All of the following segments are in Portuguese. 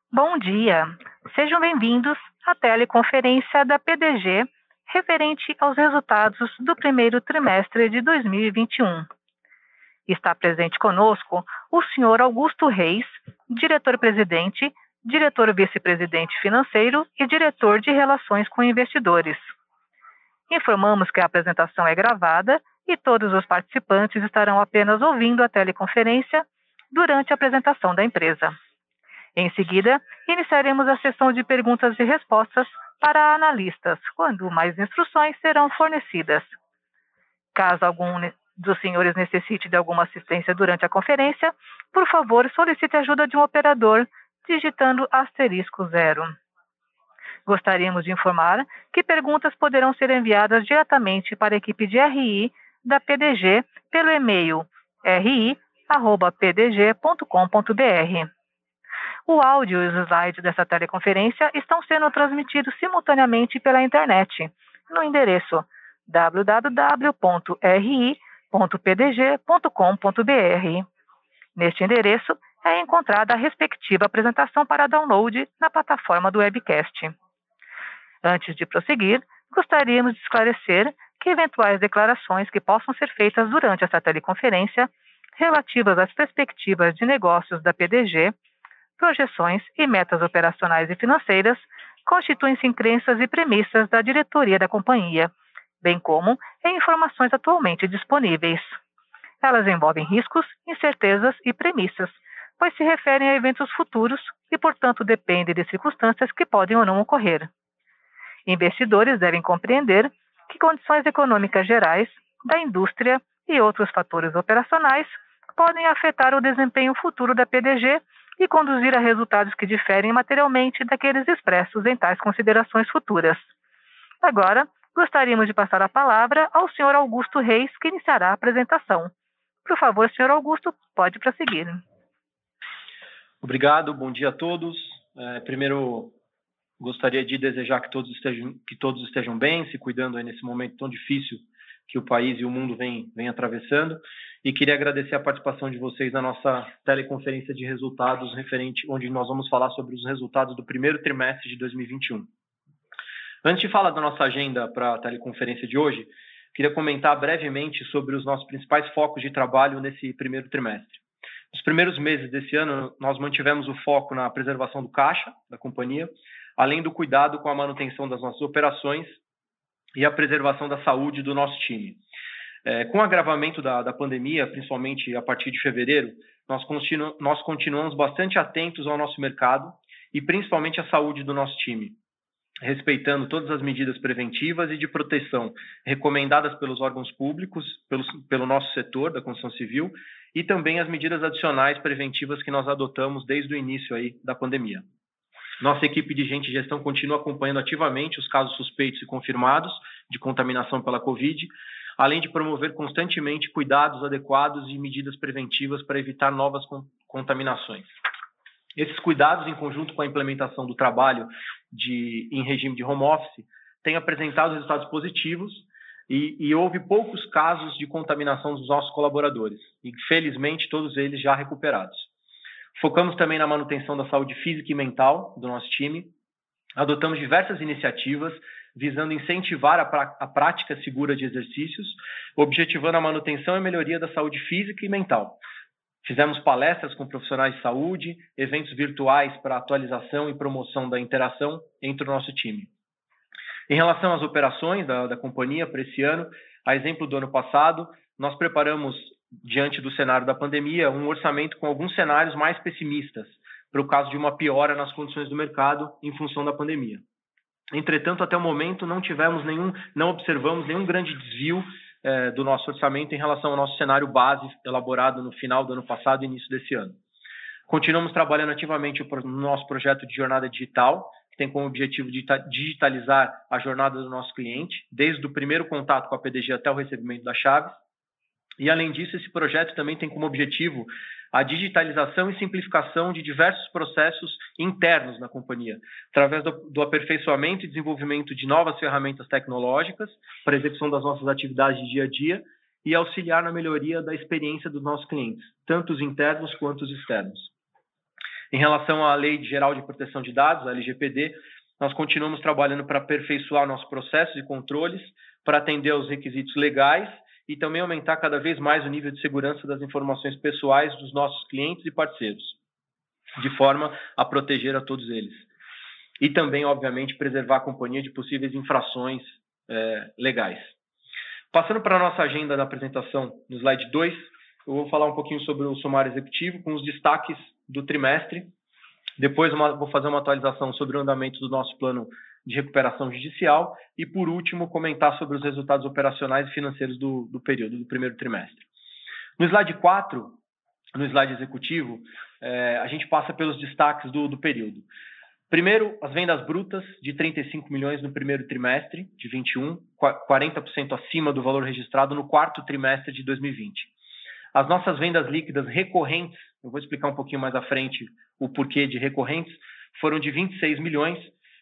Bom dia, sejam bem-vindos à teleconferência da PDG referente aos resultados do primeiro trimestre de 2021. Está presente conosco o senhor Augusto Reis, diretor-presidente, diretor vice-presidente financeiro e diretor de relações com investidores. Informamos que a apresentação é gravada e todos os participantes estarão apenas ouvindo a teleconferência durante a apresentação da empresa. Em seguida, iniciaremos a sessão de perguntas e respostas para analistas, quando mais instruções serão fornecidas. Caso algum dos senhores necessite de alguma assistência durante a conferência, por favor, solicite a ajuda de um operador digitando *0. Gostaríamos de informar que perguntas poderão ser enviadas diretamente para a equipe de RI da PDG pelo e-mail ri@pdg.com.br. O áudio e os slides dessa teleconferência estão sendo transmitidos simultaneamente pela internet, no endereço www.ri.pdg.com.br. Neste endereço é encontrada a respectiva apresentação para download na plataforma do webcast. Antes de prosseguir, gostaríamos de esclarecer que eventuais declarações que possam ser feitas durante essa teleconferência relativas às perspectivas de negócios da PDG, projeções e metas operacionais e financeiras constituem-se em crenças e premissas da diretoria da companhia, bem como em informações atualmente disponíveis. Elas envolvem riscos, incertezas e premissas, pois se referem a eventos futuros e, portanto, dependem de circunstâncias que podem ou não ocorrer. Investidores devem compreender que condições econômicas gerais, da indústria e outros fatores operacionais podem afetar o desempenho futuro da PDG e conduzir a resultados que diferem materialmente daqueles expressos em tais considerações futuras. Agora, gostaríamos de passar a palavra ao Sr. Augusto Reis, que iniciará a apresentação. Por favor, Sr. Augusto, pode prosseguir. Obrigado, bom dia a todos. Primeiro, gostaria de desejar que todos estejam bem, se cuidando aí nesse momento tão difícil que o país e o mundo vem atravessando, e queria agradecer a participação de vocês na nossa teleconferência de resultados onde nós vamos falar sobre os resultados do primeiro trimestre de 2021. Antes de falar da nossa agenda para a teleconferência de hoje, queria comentar brevemente sobre os nossos principais focos de trabalho nesse primeiro trimestre. Nos primeiros meses desse ano, nós mantivemos o foco na preservação do caixa da companhia, além do cuidado com a manutenção das nossas operações e a preservação da saúde do nosso time. Com o agravamento da pandemia, principalmente a partir de fevereiro, nós continuamos bastante atentos ao nosso mercado e principalmente à saúde do nosso time, respeitando todas as medidas preventivas e de proteção recomendadas pelos órgãos públicos, pelo nosso setor da construção civil e também as medidas adicionais preventivas que nós adotamos desde o início aí da pandemia. Nossa equipe de gente de gestão continua acompanhando ativamente os casos suspeitos e confirmados de contaminação pela Covid, além de promover constantemente cuidados adequados e medidas preventivas para evitar novas contaminações. Esses cuidados, em conjunto com a implementação do trabalho em regime de home office, têm apresentado resultados positivos e houve poucos casos de contaminação dos nossos colaboradores, e felizmente todos eles já recuperados. Focamos também na manutenção da saúde física e mental do nosso time. Adotamos diversas iniciativas visando incentivar a prática segura de exercícios, objetivando a manutenção e melhoria da saúde física e mental. Fizemos palestras com profissionais de saúde, eventos virtuais para atualização e promoção da interação entre o nosso time. Em relação às operações da companhia para esse ano, a exemplo do ano passado, nós preparamos, diante do cenário da pandemia, um orçamento com alguns cenários mais pessimistas, para o caso de uma piora nas condições do mercado em função da pandemia. Entretanto, até o momento, não observamos nenhum grande desvio do nosso orçamento em relação ao nosso cenário base elaborado no final do ano passado e início desse ano. Continuamos trabalhando ativamente no nosso projeto de jornada digital, que tem como objetivo de digitalizar a jornada do nosso cliente, desde o primeiro contato com a PDG até o recebimento das chaves. E, além disso, esse projeto também tem como objetivo a digitalização e simplificação de diversos processos internos na companhia, através do aperfeiçoamento e desenvolvimento de novas ferramentas tecnológicas para a execução das nossas atividades de dia a dia e auxiliar na melhoria da experiência dos nossos clientes, tanto os internos quanto os externos. Em relação à Lei Geral de Proteção de Dados, a LGPD, nós continuamos trabalhando para aperfeiçoar nossos processos e controles, para atender aos requisitos legais e também aumentar cada vez mais o nível de segurança das informações pessoais dos nossos clientes e parceiros, de forma a proteger a todos eles. E também, obviamente, preservar a companhia de possíveis infrações legais. Passando para a nossa agenda da apresentação, no slide 2, eu vou falar um pouquinho sobre o sumário executivo, com os destaques do trimestre. Depois vou fazer uma atualização sobre o andamento do nosso plano de recuperação judicial e, por último, comentar sobre os resultados operacionais e financeiros do período, do primeiro trimestre. No slide 4, no slide executivo, a gente passa pelos destaques do período. Primeiro, as vendas brutas de 35 milhões no primeiro trimestre de 21, 40% acima do valor registrado no quarto trimestre de 2020. As nossas vendas líquidas recorrentes, eu vou explicar um pouquinho mais à frente o porquê de recorrentes, foram de 26 milhões,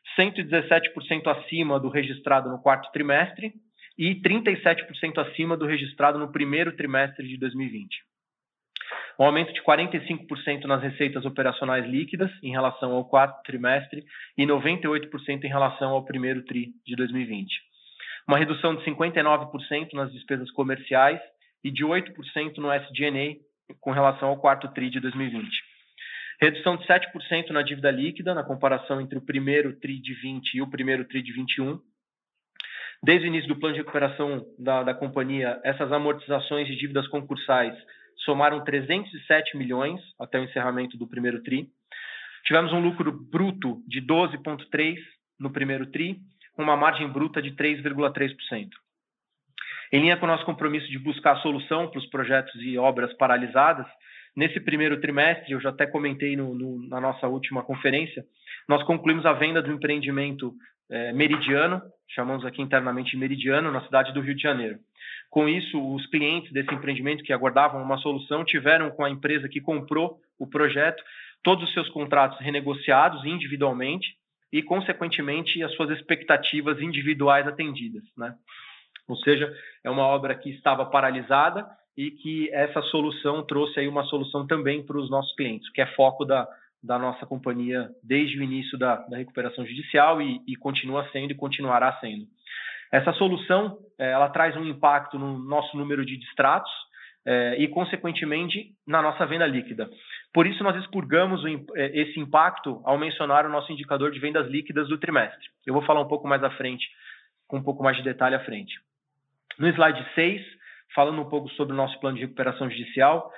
117% acima do registrado no quarto trimestre e 37% acima do registrado no primeiro trimestre de 2020. Um aumento de 45% nas receitas operacionais líquidas em relação ao quarto trimestre e 98% em relação ao primeiro tri de 2020. Uma redução de 59% nas despesas comerciais e de 8% no SG&A com relação ao quarto tri de 2020. Redução de 7% na dívida líquida na comparação entre o primeiro tri de 20 e o primeiro tri de 21. Desde o início do plano de recuperação da companhia, essas amortizações de dívidas concursais somaram 307 milhões até o encerramento do primeiro TRI. Tivemos um lucro bruto de 12,3% no primeiro TRI, com uma margem bruta de 3,3%. Em linha com o nosso compromisso de buscar solução para os projetos e obras paralisadas, nesse primeiro trimestre, eu já até comentei na nossa última conferência, nós concluímos a venda do empreendimento Meridiano, chamamos aqui internamente de Meridiano, na cidade do Rio de Janeiro. Com isso, os clientes desse empreendimento que aguardavam uma solução tiveram com a empresa que comprou o projeto todos os seus contratos renegociados individualmente e, consequentemente, as suas expectativas individuais atendidas, né? Ou seja, é uma obra que estava paralisada e que essa solução trouxe aí uma solução também para os nossos clientes, que é foco da nossa companhia desde o início da recuperação judicial e continua sendo e continuará sendo. Essa solução, ela traz um impacto no nosso número de distratos e, consequentemente, na nossa venda líquida. Por isso, nós expurgamos esse impacto ao mencionar o nosso indicador de vendas líquidas do trimestre. Eu vou falar um pouco mais à frente, com um pouco mais de detalhe à frente. No slide 6, falando um pouco sobre o nosso plano de recuperação judicial,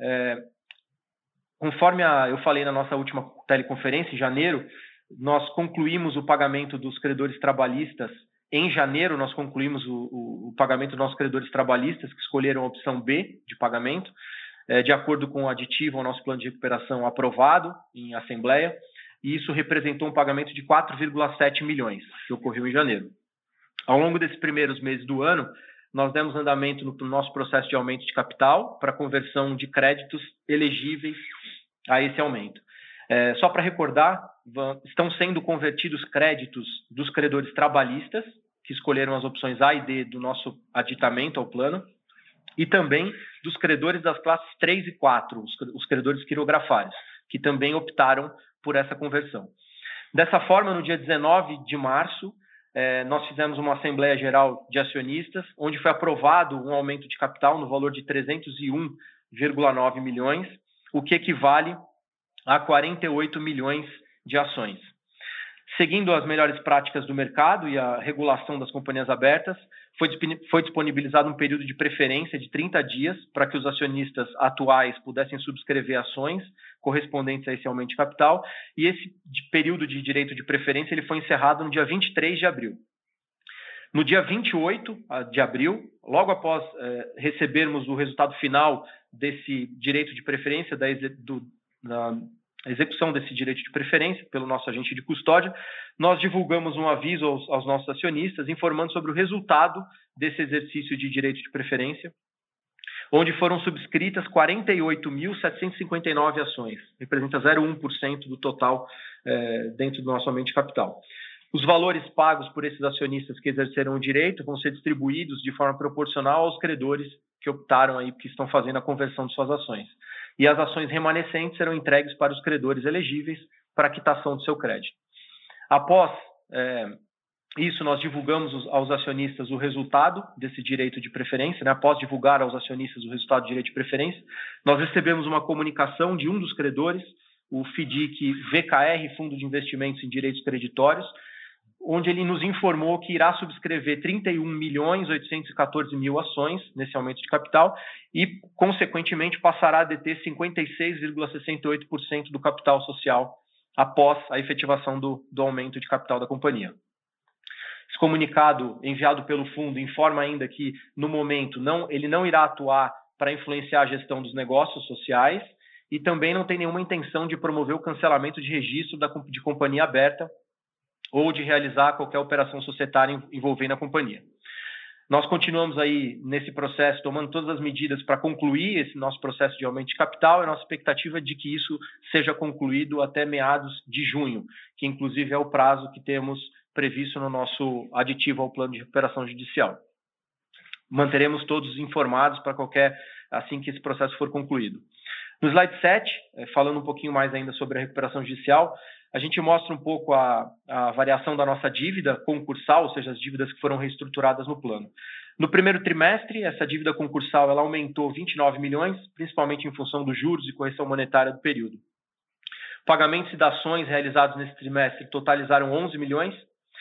conforme eu falei na nossa última teleconferência, em janeiro, nós concluímos o pagamento dos credores trabalhistas. Em janeiro, nós concluímos o pagamento dos nossos credores trabalhistas, que escolheram a opção B de pagamento, de acordo com o aditivo ao nosso plano de recuperação aprovado em assembleia, e isso representou um pagamento de 4,7 milhões, que ocorreu em janeiro. Ao longo desses primeiros meses do ano, nós demos andamento no nosso processo de aumento de capital para conversão de créditos elegíveis a esse aumento. Só para recordar, estão sendo convertidos créditos dos credores trabalhistas, que escolheram as opções A e D do nosso aditamento ao plano, e também dos credores das classes 3 e 4, os credores quirografários, que também optaram por essa conversão. Dessa forma, no dia 19 de março, nós fizemos uma Assembleia Geral de Acionistas, onde foi aprovado um aumento de capital no valor de 301,9 milhões, o que equivale a 48 milhões de ações. Seguindo as melhores práticas do mercado e a regulação das companhias abertas, foi disponibilizado um período de preferência de 30 dias para que os acionistas atuais pudessem subscrever ações correspondentes a esse aumento de capital, e esse período de direito de preferência ele foi encerrado no dia 23 de abril. No dia 28 de abril, logo após recebermos o resultado final desse direito de preferência, da execução desse direito de preferência pelo nosso agente de custódia, nós divulgamos um aviso aos nossos acionistas informando sobre o resultado desse exercício de direito de preferência, onde foram subscritas 48.759 ações, representa 0,1% do total dentro do nosso aumento de capital. Os valores pagos por esses acionistas que exerceram o direito vão ser distribuídos de forma proporcional aos credores que optaram aí, que estão fazendo a conversão de suas ações. e as ações remanescentes serão entregues para os credores elegíveis para a quitação do seu crédito. Após isso, nós divulgamos aos acionistas o resultado desse direito de preferência, né? Após divulgar aos acionistas o resultado do direito de preferência, nós recebemos uma comunicação de um dos credores, o FIDIC VKR, Fundo de Investimentos em Direitos Creditórios, onde ele nos informou que irá subscrever 31.814.000 ações nesse aumento de capital e, consequentemente, passará a deter 56,68% do capital social após a efetivação do aumento de capital da companhia. Esse comunicado enviado pelo fundo informa ainda que, no momento, ele não irá atuar para influenciar a gestão dos negócios sociais e também não tem nenhuma intenção de promover o cancelamento de registro de companhia aberta ou de realizar qualquer operação societária envolvendo a companhia. Nós continuamos aí nesse processo, tomando todas as medidas para concluir esse nosso processo de aumento de capital, e a nossa expectativa é de que isso seja concluído até meados de junho, que inclusive é o prazo que temos previsto no nosso aditivo ao plano de recuperação judicial. Manteremos todos informados para assim que esse processo for concluído. No slide 7, falando um pouquinho mais ainda sobre a recuperação judicial, a gente mostra um pouco a variação da nossa dívida concursal, ou seja, as dívidas que foram reestruturadas no plano. No primeiro trimestre, essa dívida concursal ela aumentou 29 milhões, principalmente em função dos juros e correção monetária do período. Pagamentos e dações realizados nesse trimestre totalizaram 11 milhões,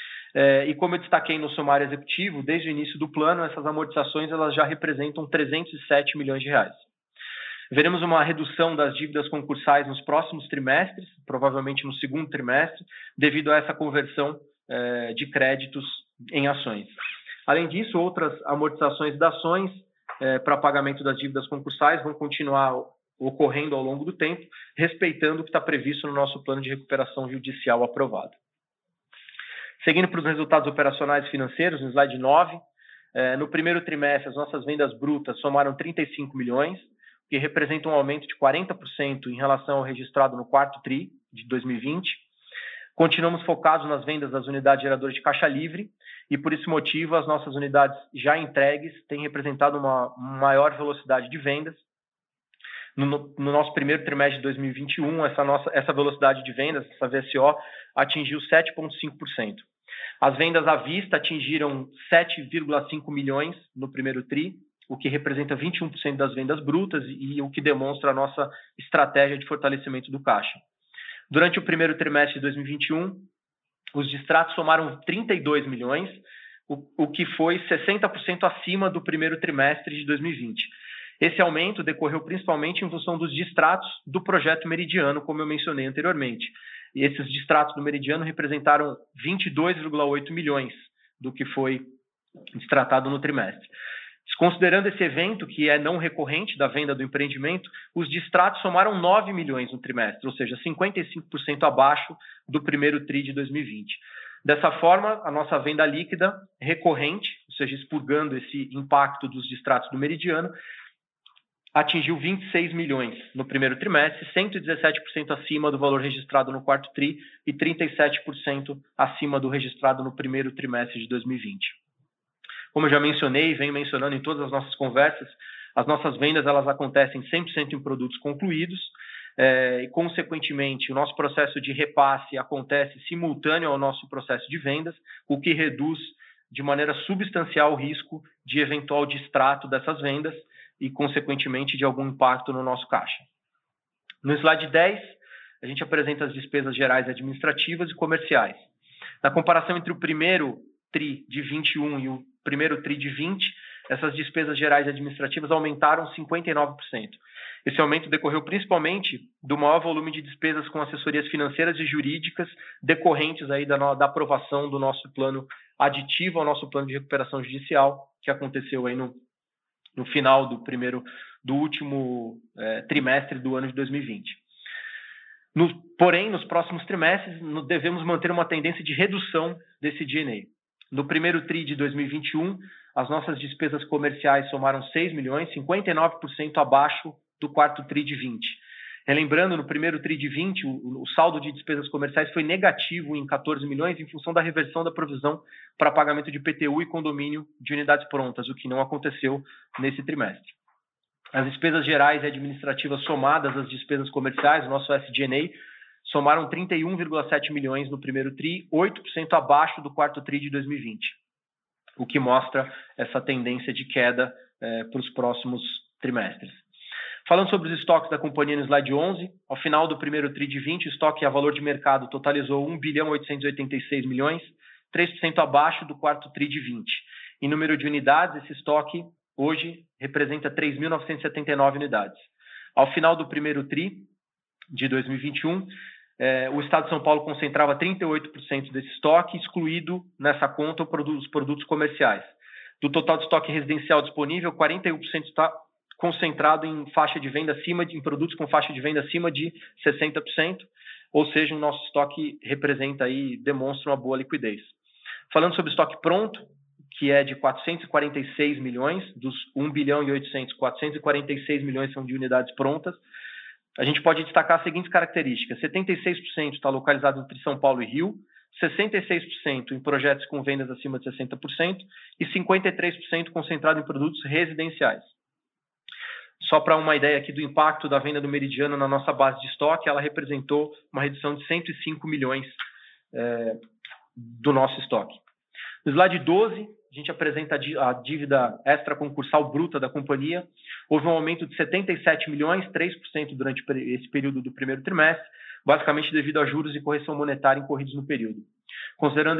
e como eu destaquei no sumário executivo, desde o início do plano, essas amortizações elas já representam 307 milhões de reais. Veremos uma redução das dívidas concursais nos próximos trimestres, provavelmente no segundo trimestre, devido a essa conversão de créditos em ações. Além disso, outras amortizações e dações para pagamento das dívidas concursais vão continuar ocorrendo ao longo do tempo, respeitando o que está previsto no nosso plano de recuperação judicial aprovado. Seguindo para os resultados operacionais e financeiros, no slide 9, no primeiro trimestre, as nossas vendas brutas somaram 35 milhões, que representa um aumento de 40% em relação ao registrado no quarto TRI de 2020. Continuamos focados nas vendas das unidades geradoras de caixa livre e, por esse motivo, as nossas unidades já entregues têm representado uma maior velocidade de vendas. No nosso primeiro trimestre de 2021, essa velocidade de vendas, essa VSO, atingiu 7,5%. As vendas à vista atingiram 7,5 milhões no primeiro TRI, o que representa 21% das vendas brutas e o que demonstra a nossa estratégia de fortalecimento do caixa. Durante o primeiro trimestre de 2021, os distratos somaram 32 milhões, o que foi 60% acima do primeiro trimestre de 2020. Esse aumento decorreu principalmente em função dos distratos do projeto Meridiano, como eu mencionei anteriormente. E esses distratos do Meridiano representaram 22,8 milhões do que foi distratado no trimestre. Considerando esse evento, que é não recorrente da venda do empreendimento, os distratos somaram 9 milhões no trimestre, ou seja, 55% abaixo do primeiro TRI de 2020. Dessa forma, a nossa venda líquida recorrente, ou seja, expurgando esse impacto dos distratos do Meridiano, atingiu 26 milhões no primeiro trimestre, 117% acima do valor registrado no quarto TRI e 37% acima do registrado no primeiro trimestre de 2020. Como eu já mencionei e venho mencionando em todas as nossas conversas, as nossas vendas elas acontecem 100% em produtos concluídos e, consequentemente, o nosso processo de repasse acontece simultâneo ao nosso processo de vendas, o que reduz de maneira substancial o risco de eventual distrato dessas vendas e, consequentemente, de algum impacto no nosso caixa. No slide 10, a gente apresenta as despesas gerais administrativas e comerciais. Na comparação entre o primeiro TRI de 21 e o primeiro TRI de 20, essas despesas gerais administrativas aumentaram 59%. Esse aumento decorreu principalmente do maior volume de despesas com assessorias financeiras e jurídicas decorrentes aí da aprovação do nosso plano aditivo ao nosso plano de recuperação judicial, que aconteceu aí no final do último trimestre do ano de 2020. Porém, nos próximos trimestres, devemos manter uma tendência de redução desse G&A. No primeiro TRI de 2021, as nossas despesas comerciais somaram 6 milhões, 59% abaixo do quarto TRI de 20. Relembrando, no primeiro TRI de 20, o saldo de despesas comerciais foi negativo em 14 milhões em função da reversão da provisão para pagamento de IPTU e condomínio de unidades prontas, o que não aconteceu nesse trimestre. As despesas gerais e administrativas somadas às despesas comerciais, o nosso SG&A, somaram 31,7 milhões no primeiro TRI, 8% abaixo do quarto TRI de 2020, o que mostra essa tendência de queda para os próximos trimestres. Falando sobre os estoques da companhia no slide 11, ao final do primeiro TRI de 20, o estoque a valor de mercado totalizou 1 bilhão 886 milhões, 3% abaixo do quarto TRI de 20. Em número de unidades, esse estoque hoje representa 3.979 unidades. Ao final do primeiro TRI de 2021, o Estado de São Paulo concentrava 38% desse estoque, excluído nessa conta os produtos comerciais. Do total de estoque residencial disponível, 41% está concentrado em faixa de venda em produtos com faixa de venda acima de 60%, ou seja, o nosso estoque demonstra uma boa liquidez. Falando sobre estoque pronto, que é de 446 milhões, dos 1 bilhão e 800, 446 milhões são de unidades prontas. A gente pode destacar as seguintes características: 76% está localizado entre São Paulo e Rio, 66% em projetos com vendas acima de 60% e 53% concentrado em produtos residenciais. Só para uma ideia aqui do impacto da venda do Meridiano na nossa base de estoque, ela representou uma redução de 105 milhões do nosso estoque. No slide 12, a gente apresenta a dívida extraconcursal bruta da companhia. Houve um aumento de 77 milhões, 3% durante esse período do primeiro trimestre, basicamente devido a juros e correção monetária incorridos no período. Considerando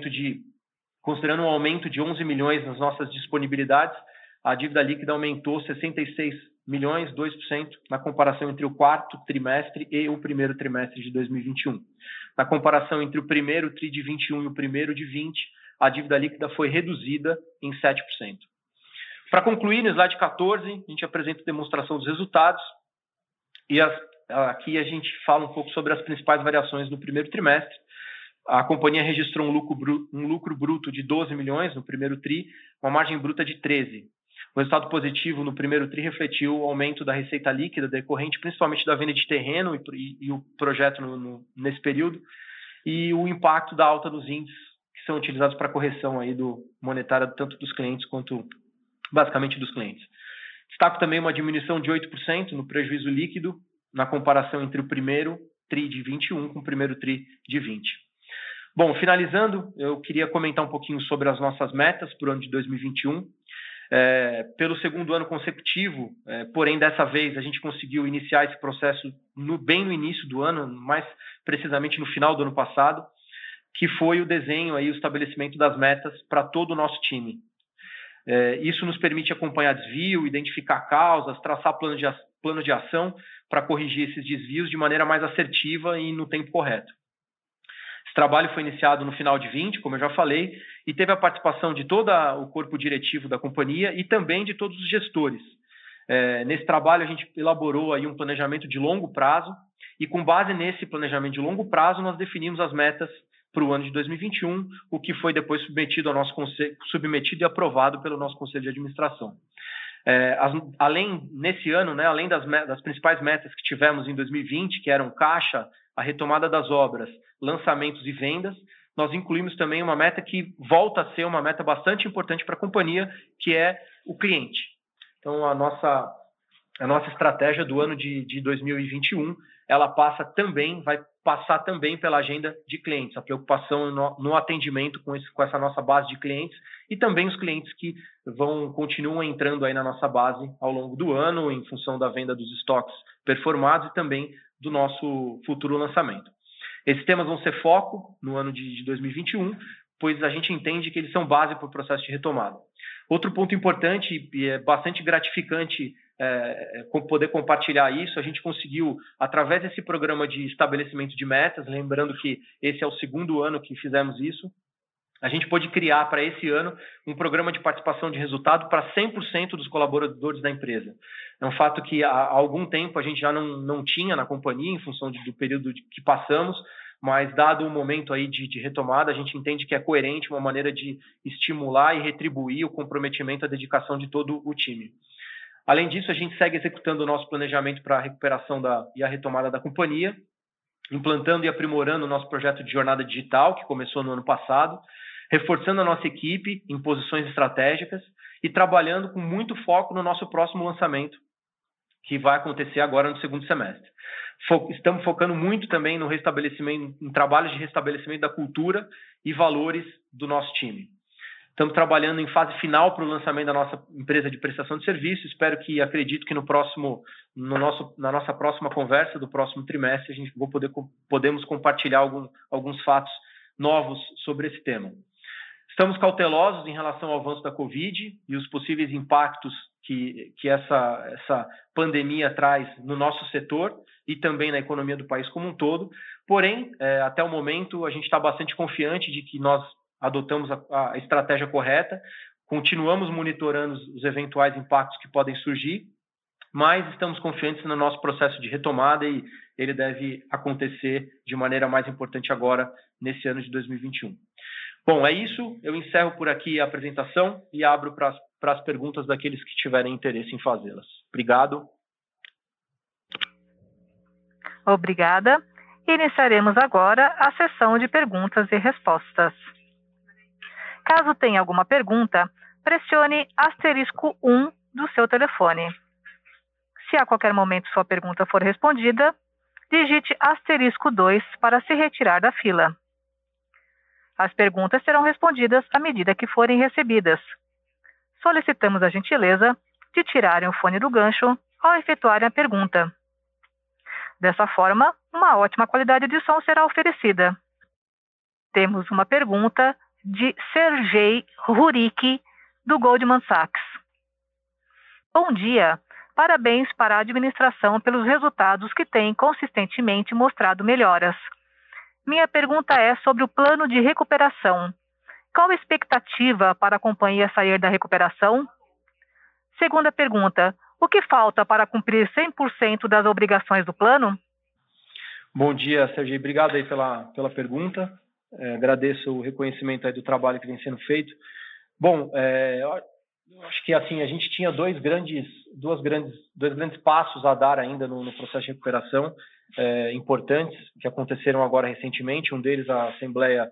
um aumento de 11 milhões nas nossas disponibilidades, a dívida líquida aumentou 66 milhões, 2%, na comparação entre o quarto trimestre e o primeiro trimestre de 2021. Na comparação entre o primeiro TRI de 21 e o primeiro de 20, a dívida líquida foi reduzida em 7%. Para concluir, no slide 14, a gente apresenta a demonstração dos resultados e aqui a gente fala um pouco sobre as principais variações no primeiro trimestre. A companhia registrou um lucro bruto de 12 milhões no primeiro TRI, uma margem bruta de 13%. O resultado positivo no primeiro TRI refletiu o aumento da receita líquida decorrente principalmente da venda de terreno e o projeto nesse período, e o impacto da alta dos índices que são utilizados para correção monetária tanto dos clientes quanto basicamente dos clientes. Destaco também uma diminuição de 8% no prejuízo líquido na comparação entre o primeiro TRI de 21 com o primeiro TRI de 20. Bom, finalizando, eu queria comentar um pouquinho sobre as nossas metas para o ano de 2021. Pelo segundo ano consecutivo, porém dessa vez a gente conseguiu iniciar esse processo bem no início do ano, mais precisamente no final do ano passado, que foi o desenho, o estabelecimento das metas para todo o nosso time. Isso nos permite acompanhar desvio, identificar causas, traçar plano de ação para corrigir esses desvios de maneira mais assertiva e no tempo correto. Esse trabalho foi iniciado no final de 20, como eu já falei, e teve a participação de todo o corpo diretivo da companhia e também de todos os gestores. Nesse trabalho, a gente elaborou um planejamento de longo prazo e, com base nesse planejamento de longo prazo, nós definimos as metas para o ano de 2021, o que foi depois submetido ao nosso submetido e aprovado pelo nosso Conselho de Administração. Nesse ano, além das principais metas que tivemos em 2020, que eram caixa, a retomada das obras, lançamentos e vendas, nós incluímos também uma meta que volta a ser uma meta bastante importante para a companhia, que é o cliente. Então, a nossa estratégia do ano de 2021, ela vai passar também pela agenda de clientes, a preocupação no atendimento com essa nossa base de clientes e também os clientes que continuam entrando aí na nossa base ao longo do ano, em função da venda dos estoques performados e também do nosso futuro lançamento. Esses temas vão ser foco no ano de 2021, pois a gente entende que eles são base para o processo de retomada. Outro ponto importante e é bastante gratificante poder compartilhar isso, a gente conseguiu, através desse programa de estabelecimento de metas, lembrando que esse é o segundo ano que fizemos isso, a gente pôde criar para esse ano um programa de participação de resultado para 100% dos colaboradores da empresa. É um fato que há algum tempo a gente já não tinha na companhia, em função do período que passamos, mas dado o momento aí de retomada, a gente entende que é coerente uma maneira de estimular e retribuir o comprometimento, a dedicação de todo o time. Além disso, a gente segue executando o nosso planejamento para a recuperação e a retomada da companhia, implantando e aprimorando o nosso projeto de jornada digital, que começou no ano passado, reforçando a nossa equipe em posições estratégicas e trabalhando com muito foco no nosso próximo lançamento, que vai acontecer agora no segundo semestre. Estamos focando muito também no restabelecimento, em trabalhos de restabelecimento da cultura e valores do nosso time. Estamos trabalhando em fase final para o lançamento da nossa empresa de prestação de serviço. Acredito que na nossa próxima conversa do próximo trimestre, podemos compartilhar alguns fatos novos sobre esse tema. Estamos cautelosos em relação ao avanço da Covid e os possíveis impactos que essa pandemia traz no nosso setor e também na economia do país como um todo. Porém, até o momento, a gente está bastante confiante de que nós adotamos a estratégia correta, continuamos monitorando os eventuais impactos que podem surgir, mas estamos confiantes no nosso processo de retomada e ele deve acontecer de maneira mais importante agora, nesse ano de 2021. Bom, é isso. Eu encerro por aqui a apresentação e abro para as perguntas daqueles que tiverem interesse em fazê-las. Obrigado. Obrigada. Iniciaremos agora a sessão de perguntas e respostas. Caso tenha alguma pergunta, pressione *1 do seu telefone. Se a qualquer momento sua pergunta for respondida, digite *2 para se retirar da fila. As perguntas serão respondidas à medida que forem recebidas. Solicitamos a gentileza de tirarem o fone do gancho ao efetuarem a pergunta. Dessa forma, uma ótima qualidade de som será oferecida. Temos uma pergunta de Sergei Rurik, do Goldman Sachs. Bom dia. Parabéns para a administração pelos resultados que têm consistentemente mostrado melhoras. Minha pergunta é sobre o plano de recuperação. Qual a expectativa para a companhia sair da recuperação? Segunda pergunta, o que falta para cumprir 100% das obrigações do plano? Bom dia, Sergei. Obrigado aí pela pergunta. Agradeço o reconhecimento aí do trabalho que vem sendo feito. Bom, eu acho que assim a gente tinha dois grandes passos a dar ainda no processo de recuperação importantes que aconteceram agora recentemente. Um deles, a Assembleia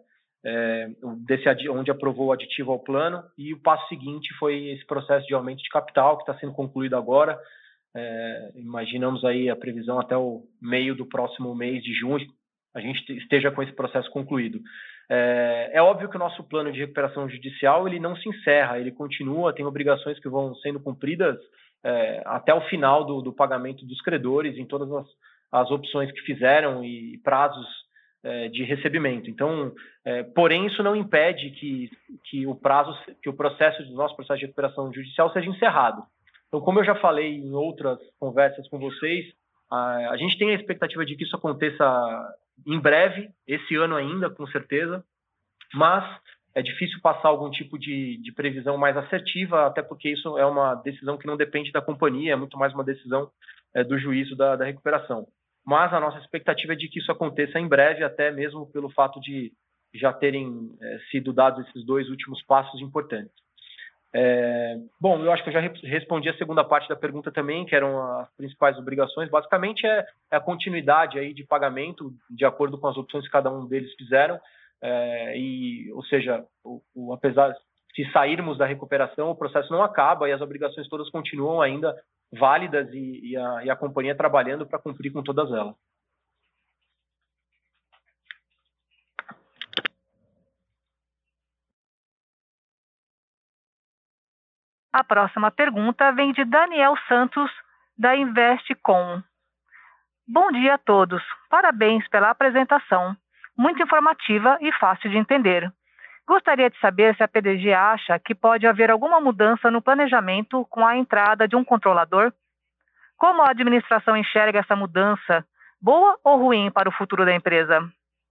onde aprovou o aditivo ao plano, e o passo seguinte foi esse processo de aumento de capital que está sendo concluído agora. Imaginamos aí a previsão até o meio do próximo mês de junho a gente esteja com esse processo concluído. É óbvio que o nosso plano de recuperação judicial ele não se encerra, ele continua, tem obrigações que vão sendo cumpridas até o final do pagamento dos credores em todas as opções que fizeram e prazos de recebimento. Então, porém, isso não impede que o processo do nosso processo de recuperação judicial seja encerrado. Então, como eu já falei em outras conversas com vocês, a gente tem a expectativa de que isso aconteça em breve, esse ano ainda, com certeza, mas é difícil passar algum tipo de previsão mais assertiva, até porque isso é uma decisão que não depende da companhia, é muito mais uma decisão do juízo da recuperação. Mas a nossa expectativa é de que isso aconteça em breve, até mesmo pelo fato de já terem sido dados esses dois últimos passos importantes. Bom, eu acho que eu já respondi a segunda parte da pergunta também, que eram as principais obrigações. Basicamente é a continuidade aí de pagamento de acordo com as opções que cada um deles fizeram, ou seja, apesar de sairmos da recuperação, o processo não acaba e as obrigações todas continuam ainda válidas e a companhia trabalhando para cumprir com todas elas. A próxima pergunta vem de Daniel Santos, da Investcom. Bom dia a todos. Parabéns pela apresentação. Muito informativa e fácil de entender. Gostaria de saber se a PDG acha que pode haver alguma mudança no planejamento com a entrada de um controlador. Como a administração enxerga essa mudança? Boa ou ruim para o futuro da empresa?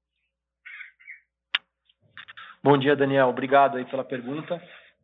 Bom dia, Daniel. Obrigado aí pela pergunta.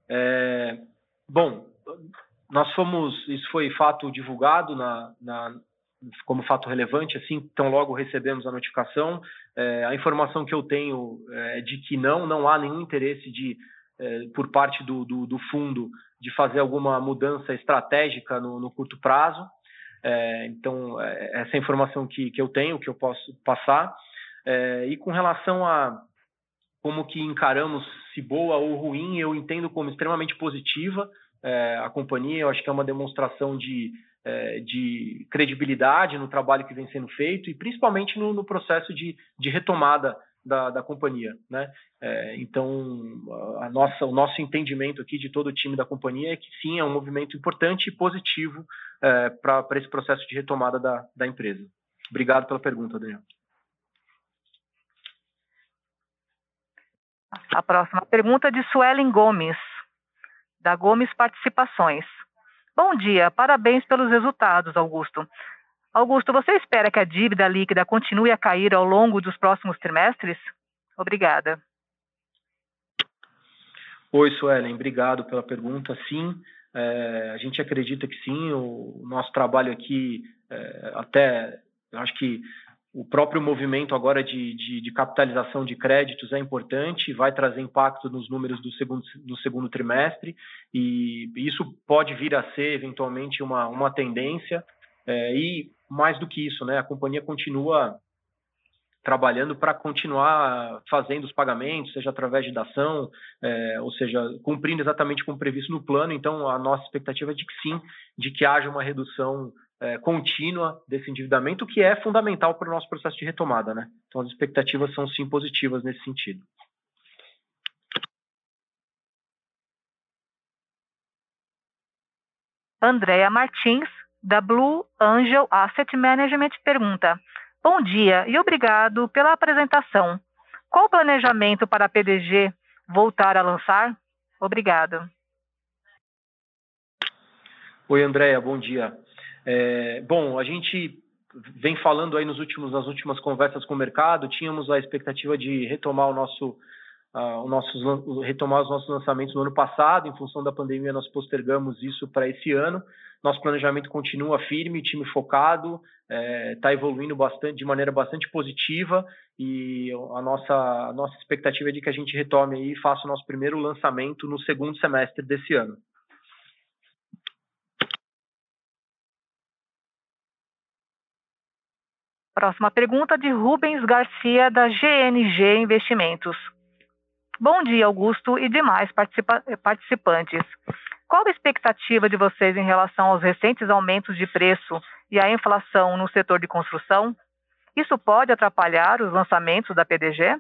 Bom, isso foi fato divulgado como fato relevante, assim, então logo recebemos a notificação. A informação que eu tenho é de que não há nenhum interesse por parte do fundo de fazer alguma mudança estratégica no curto prazo. Então, essa é a informação que eu tenho, que eu posso passar. E com relação a como que encaramos se boa ou ruim, eu entendo como extremamente positiva a companhia. Eu acho que é uma demonstração de de credibilidade no trabalho que vem sendo feito e principalmente no processo de retomada da companhia, né? Então, o nosso entendimento aqui de todo o time da companhia é que sim, é um movimento importante e positivo para esse processo de retomada da empresa. Obrigado pela pergunta, Daniel. A próxima pergunta é de Suelen Gomes, da Gomes Participações. Bom dia, parabéns pelos resultados, Augusto. Augusto, você espera que a dívida líquida continue a cair ao longo dos próximos trimestres? Obrigada. Oi, Suelen, obrigado pela pergunta. Sim, a gente acredita que sim, o nosso trabalho aqui, eu acho que o próprio movimento agora de capitalização de créditos é importante, vai trazer impacto nos números do segundo trimestre, e isso pode vir a ser, eventualmente, uma tendência, e mais do que isso, né, a companhia continua trabalhando para continuar fazendo os pagamentos, seja através de dação, ou seja, cumprindo exatamente como previsto no plano. Então, a nossa expectativa é de que sim, de que haja uma redução contínua desse endividamento, que é fundamental para o nosso processo de retomada, né? Então, as expectativas são sim positivas nesse sentido. Andréa Martins, da Blue Angel Asset Management, pergunta: bom dia e obrigado pela apresentação. Qual o planejamento para a PDG voltar a lançar? Obrigado. Oi, Andréa, bom dia. Bom, a gente vem falando aí nas últimas conversas com o mercado, tínhamos a expectativa de retomar retomar os nossos lançamentos no ano passado. Em função da pandemia, nós postergamos isso para esse ano. Nosso planejamento continua firme, time focado, está evoluindo bastante, de maneira bastante positiva, e a nossa expectativa é de que a gente retome aí e faça o nosso primeiro lançamento no segundo semestre desse ano. Próxima pergunta de Rubens Garcia, da GNG Investimentos. Bom dia, Augusto e demais participantes. Qual a expectativa de vocês em relação aos recentes aumentos de preço e à inflação no setor de construção? Isso pode atrapalhar os lançamentos da PDG?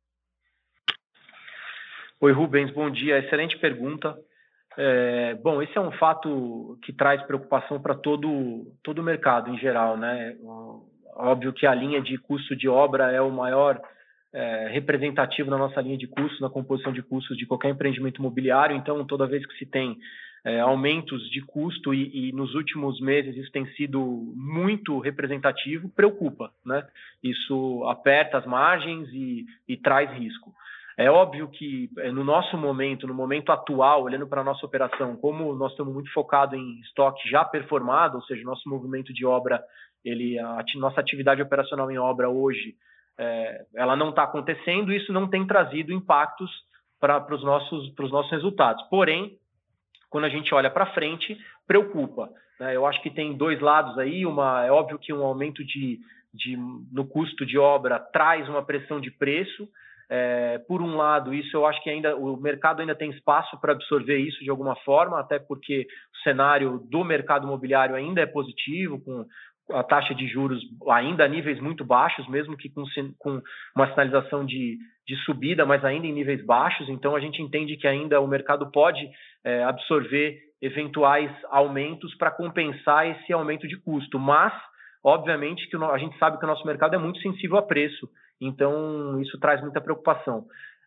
Oi, Rubens, bom dia. Excelente pergunta. Bom, esse é um fato que traz preocupação para todo o mercado em geral, né? Óbvio que a linha de custo de obra é o maior representativo na nossa linha de custos, na composição de custos de qualquer empreendimento imobiliário. Então, toda vez que se tem aumentos de custo e nos últimos meses isso tem sido muito representativo, preocupa, né? Isso aperta as margens e traz risco. É óbvio que no nosso momento, no momento atual, olhando para a nossa operação, como nós estamos muito focados em estoque já performado, ou seja, nosso movimento de obra, nossa atividade operacional em obra hoje, ela não está acontecendo, e isso não tem trazido impactos para os nossos resultados. Porém, quando a gente olha para frente, preocupa, né? Eu acho que tem dois lados aí. É óbvio que um aumento no custo de obra traz uma pressão de preço. Por um lado, isso eu acho que o mercado ainda tem espaço para absorver isso de alguma forma, até porque o cenário do mercado imobiliário ainda é positivo, com a taxa de juros ainda a níveis muito baixos, mesmo que com uma sinalização de subida, mas ainda em níveis baixos. Então, a gente entende que ainda o mercado pode absorver eventuais aumentos para compensar esse aumento de custo. Mas, obviamente, que a gente sabe que o nosso mercado é muito sensível a preço, então isso traz muita preocupação.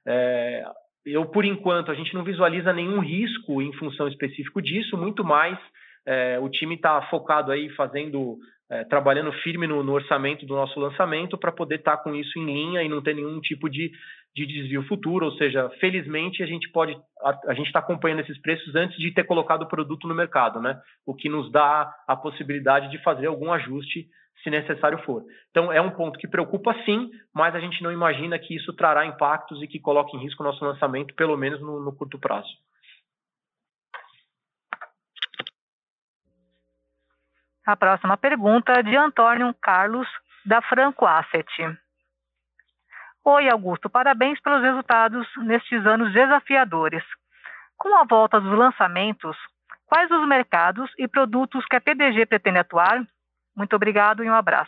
Por enquanto, a gente não visualiza nenhum risco em função específico disso, muito mais o time está focado aí trabalhando firme no orçamento do nosso lançamento para poder estar com isso em linha e não ter nenhum tipo de desvio futuro. Ou seja, felizmente a gente está acompanhando esses preços antes de ter colocado o produto no mercado, né? O que nos dá a possibilidade de fazer algum ajuste se necessário for. Então, é um ponto que preocupa sim, mas a gente não imagina que isso trará impactos e que coloque em risco o nosso lançamento, pelo menos no curto prazo. A próxima pergunta é de Antônio Carlos, da Franco Asset. Oi, Augusto, parabéns pelos resultados nestes anos desafiadores. Com a volta dos lançamentos, Quais os mercados e produtos que a PDG pretende atuar? Muito obrigado e um abraço.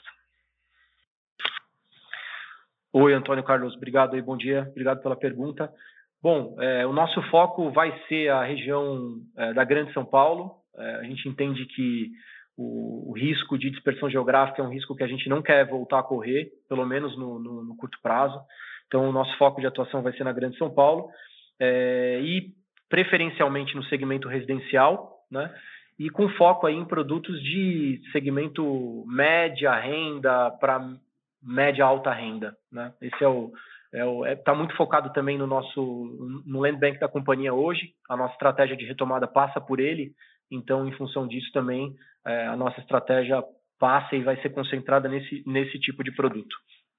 Oi, Antônio Carlos, obrigado aí, bom dia, obrigado pela pergunta. Bom, o nosso foco vai ser a região da Grande São Paulo. A gente entende que o risco de dispersão geográfica é um risco que a gente não quer voltar a correr, pelo menos no curto prazo. Então, o nosso foco de atuação vai ser na Grande São Paulo e preferencialmente no segmento residencial, né? E com foco aí em produtos de segmento média renda para média alta renda, né? Esse tá muito focado também no land bank da companhia hoje. A nossa estratégia de retomada passa por ele. Então, em função disso também, a nossa estratégia passa e vai ser concentrada nesse tipo de produto.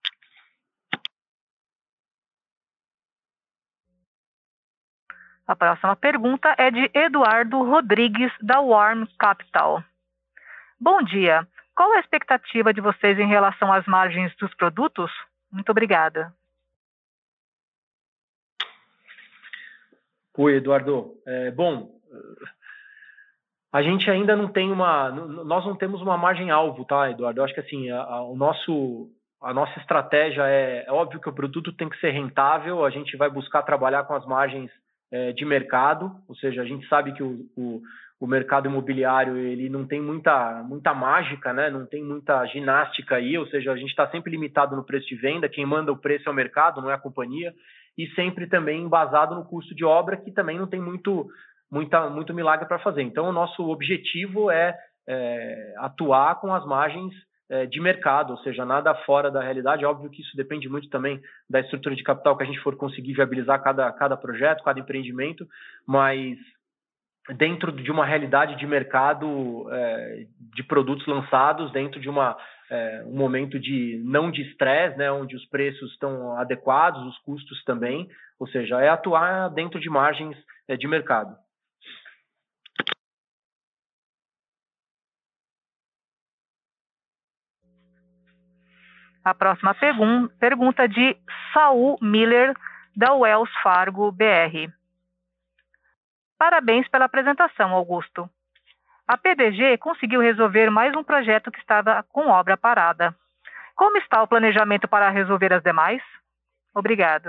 A próxima pergunta é de Eduardo Rodrigues, da Warm Capital. Bom dia. Qual a expectativa de vocês em relação às margens dos produtos? Muito obrigada. Oi, Eduardo. Bom, a gente ainda não tem nós não temos uma margem-alvo, tá, Eduardo? Eu acho que assim, a nossa estratégia é óbvio que o produto tem que ser rentável, a gente vai buscar trabalhar com as margens de mercado, ou seja, a gente sabe que o mercado imobiliário ele não tem muita mágica, né? Não tem muita ginástica aí, ou seja, a gente está sempre limitado no preço de venda, quem manda o preço é o mercado, não é a companhia, e sempre também embasado no custo de obra, que também não tem muito milagre para fazer. Então, o nosso objetivo é atuar com as margens de mercado, ou seja, nada fora da realidade. Óbvio que isso depende muito também da estrutura de capital que a gente for conseguir viabilizar cada projeto, cada empreendimento, mas dentro de uma realidade de mercado de produtos lançados, dentro de um momento não de estresse, né, onde os preços estão adequados, os custos também, ou seja, é atuar dentro de margens de mercado. A próxima pergunta de Saul Miller, da Wells Fargo BR. Parabéns pela apresentação, Augusto. A PDG conseguiu resolver mais um projeto que estava com obra parada. Como está o planejamento para resolver as demais? Obrigado.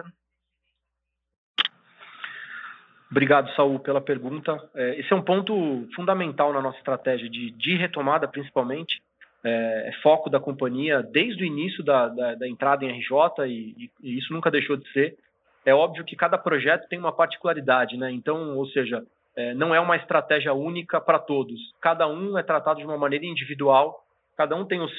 Obrigado, Saul, pela pergunta. Esse é um ponto fundamental na nossa estratégia de retomada, principalmente. Foco da companhia desde o início da entrada em RJ, e isso nunca deixou de ser. É óbvio que cada projeto tem uma particularidade, né? Então, ou seja, não é uma estratégia única para todos. Cada um é tratado de uma maneira individual, cada um tem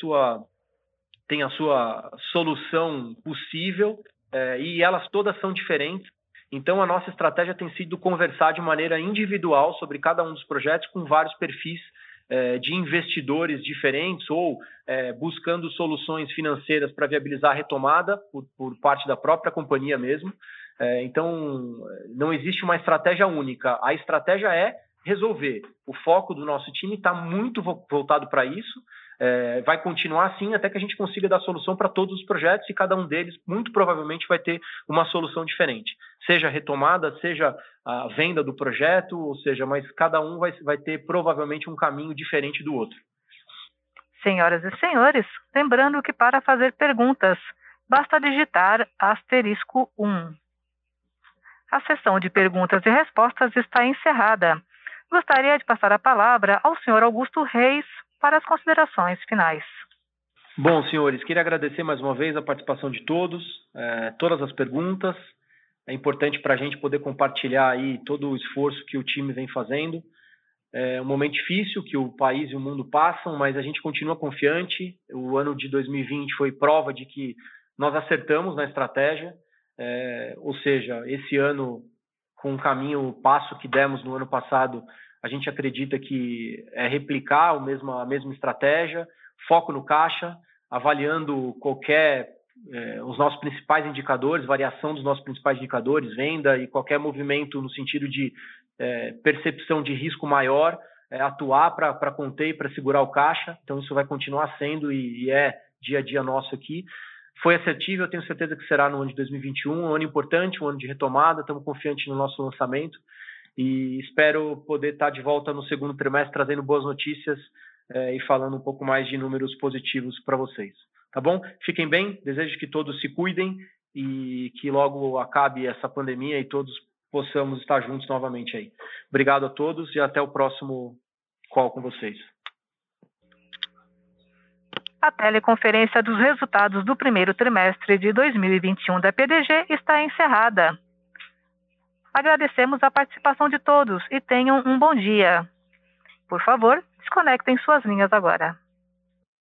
a sua solução possível, e elas todas são diferentes. Então, a nossa estratégia tem sido conversar de maneira individual sobre cada um dos projetos com vários perfis de investidores diferentes ou buscando soluções financeiras para viabilizar a retomada por parte da própria companhia mesmo. Então, não existe uma estratégia única. A estratégia é resolver. O foco do nosso time está muito voltado para isso. Vai continuar assim até que a gente consiga dar solução para todos os projetos e cada um deles muito provavelmente vai ter uma solução diferente, seja a retomada, seja a venda do projeto, ou seja, mas cada um vai ter provavelmente um caminho diferente do outro. Senhoras e senhores, lembrando que para fazer perguntas, basta digitar *1. A sessão de perguntas e respostas está encerrada. Gostaria de passar a palavra ao senhor Augusto Reis para as considerações finais. Bom, senhores, queria agradecer mais uma vez a participação de todos, todas as perguntas. É importante para a gente poder compartilhar aí todo o esforço que o time vem fazendo. É um momento difícil que o país e o mundo passam, mas a gente continua confiante. O ano de 2020 foi prova de que nós acertamos na estratégia, ou seja, esse ano, com o passo que demos no ano passado, a gente acredita que é replicar a mesma estratégia, foco no caixa, avaliando os nossos principais indicadores, variação dos nossos principais indicadores, venda e qualquer movimento no sentido de percepção de risco maior, atuar para conter e para segurar o caixa. Então, isso vai continuar sendo e é dia a dia nosso aqui. Foi assertivo, eu tenho certeza que será no ano de 2021, um ano importante, um ano de retomada, estamos confiantes no nosso lançamento. e espero poder estar de volta no segundo trimestre trazendo boas notícias e falando um pouco mais de números positivos para vocês. Tá bom? Fiquem bem, desejo que todos se cuidem e que logo acabe essa pandemia e todos possamos estar juntos novamente aí. Obrigado a todos e até o próximo call com vocês. A teleconferência dos resultados do primeiro trimestre de 2021 da PDG está encerrada. Agradecemos a participação de todos e tenham um bom dia. Por favor, desconectem suas linhas agora.